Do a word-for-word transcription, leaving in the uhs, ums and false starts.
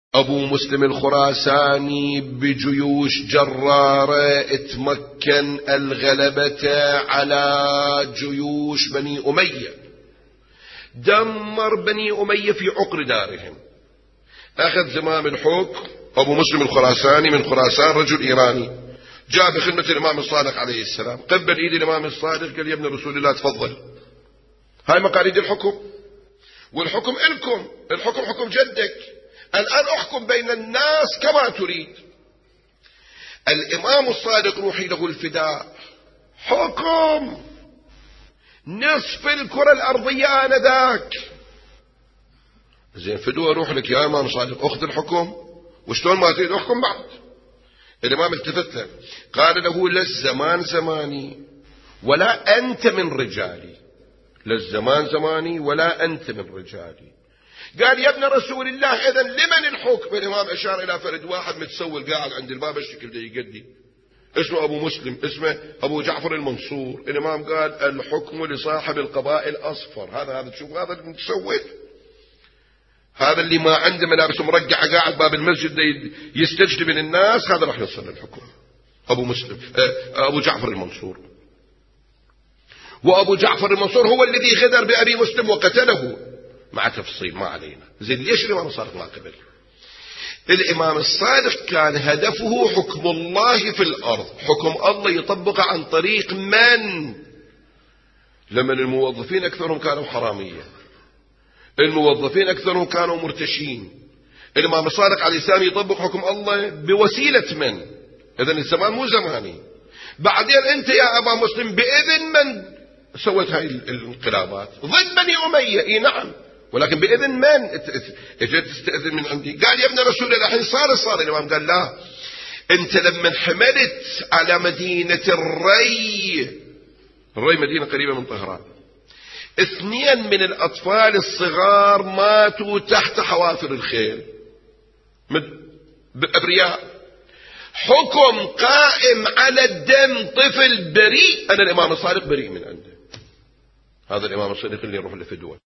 أبو مسلم الخراساني بجيوش جرارة اتمكن الغلبة على جيوش بني أمية، دمر بني أمية في عقر دارهم، أخذ زمام الحكم أبو مسلم الخراساني من خراسان، رجل إيراني، جاء بخدمة الإمام الصادق عليه السلام، قبل إيد الإمام الصادق قال يا ابن رسول الله تفضل، هاي مقاليد الحكم، والحكم إلكم، الحكم حكم جدك، الآن أحكم بين الناس كما تريد. الإمام الصادق روحي له الفداء، حكم نصف الكرة الأرضية آنذاك، زين فدوة روح لك يا إمام صادق أخذ الحكم، وشلون ما تريد أحكم بعد. الإمام التفت له قال له لا الزمان زماني ولا أنت من رجالي، لا الزمان زماني ولا أنت من رجالي. قال يا ابن رسول الله إذن لمن الحكم؟ الإمام أشار إلى فرد واحد متسول قاعد عند الباب الشكل ده يقدي، اسمه أبو مسلم، اسمه أبو جعفر المنصور. الإمام قال الحكم لصاحب القباء الأصفر. هذا هذا تشوف هذا المتسول، هذا اللي ما عنده ملابس مرقعة قاعد باب المسجد يستجلب من الناس، هذا راح يوصل للحكم. أبو مسلم أبو جعفر المنصور. وأبو جعفر المنصور هو الذي غدر بأبي مسلم وقتله، مع تفصيل ما علينا. زين ليش الإمام الصادق ما قبل؟ الإمام الصادق كان هدفه حكم الله في الأرض، حكم الله يطبق عن طريق من؟ لما الموظفين أكثرهم كانوا حرامية، الموظفين أكثرهم كانوا مرتشين، الإمام الصادق عليه السلام يطبق حكم الله بوسيلة من؟ إذن الزمان مو زماني. بعدين أنت يا أبا مسلم بإذن من سوت هاي الانقلابات؟ ضد بني أمية، إيه نعم، ولكن بإذن من؟ اجت تستأذن من عندي. قال يا ابن رسول الله الحين صار صار. الإمام قال لا، أنت لما حملت على مدينة الري، الري مدينة قريبة من طهران، اثنين من الأطفال الصغار ماتوا تحت حوافر الخيل أبرياء، حكم قائم على الدم، طفل بريء، أنا الإمام الصادق بريء من عنده. هذا الإمام الصادق اللي يروح لفدوة.